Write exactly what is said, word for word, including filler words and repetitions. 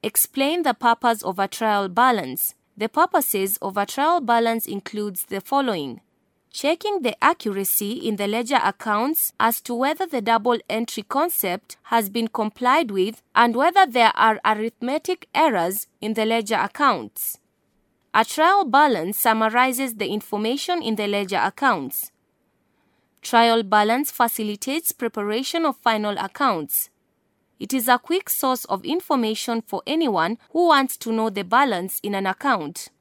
Explain the purpose of a trial balance. The purposes of a trial balance includes the following: checking the accuracy in the ledger accounts as to whether the double entry concept has been complied with and whether there are arithmetic errors in the ledger accounts. A trial balance summarizes the information in the ledger accounts. Trial balance facilitates preparation of final accounts. It is a quick source of information for anyone who wants to know the balance in an account.